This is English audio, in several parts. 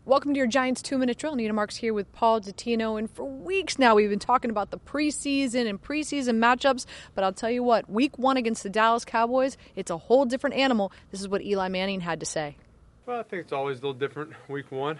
Welcome to your Giants 2-Minute Drill. Nina Marks here with Paul Dottino. And for weeks now, we've been talking about the preseason and preseason matchups. But I'll tell you what, week one against the Dallas Cowboys, it's a whole different animal. This is what Eli Manning had to say. Well, I think it's always a little different week one.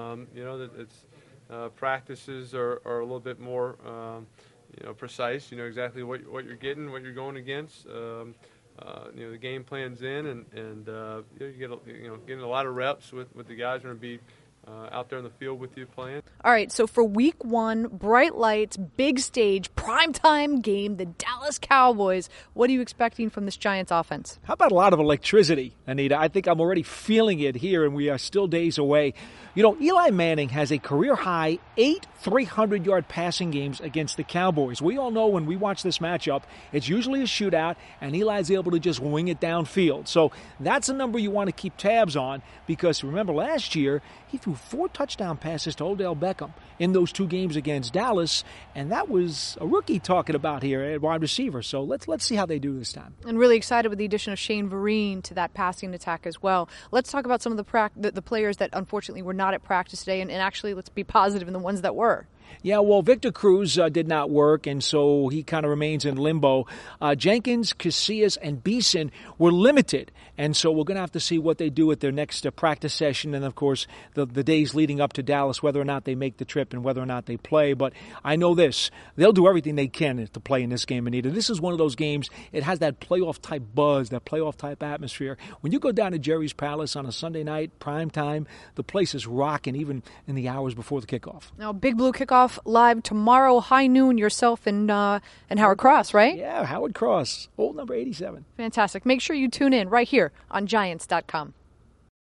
Practices are a little bit more, precise. You know exactly what you're getting, what you're going against. The game plan's in, and you get getting a lot of reps with the guys who are going to be out there in the field with you playing. All right, so for week one, bright lights, big stage, primetime game, the Dallas Cowboys. What are you expecting from this Giants offense? How about a lot of electricity, Anita? I think I'm already feeling it here, and we are still days away. You know, Eli Manning has a career-high 8 300-yard passing games against the Cowboys. We all know when we watch this matchup, it's usually a shootout, and Eli's able to just wing it downfield. So that's a number you want to keep tabs on because, remember, last year, he threw 4 touchdown passes to Odell Beckham in those 2 games against Dallas, and that was a rookie talking about here at wide receiver. So let's see how they do this time. And really excited with the addition of Shane Vereen to that passing attack as well. Let's talk about some of the players that unfortunately were not at practice today, and actually let's be positive in the ones that were. Yeah, well, Victor Cruz did not work, and so he kind of remains in limbo. Jenkins, Casillas, and Beeson were limited, and so we're going to have to see what they do at their next practice session and, of course, the days leading up to Dallas, whether or not they make the trip and whether or not they play. But I know this. They'll do everything they can to play in this game, Anita. This is one of those games, it has that playoff-type buzz, that playoff-type atmosphere. When you go down to Jerry's Palace on a Sunday night, prime time, the place is rocking even in the hours before the kickoff. Now, Big Blue kickoff live tomorrow, high noon, yourself and Howard Cross, right? Yeah, Howard Cross, old number 87. Fantastic. Make sure you tune in right here on Giants.com.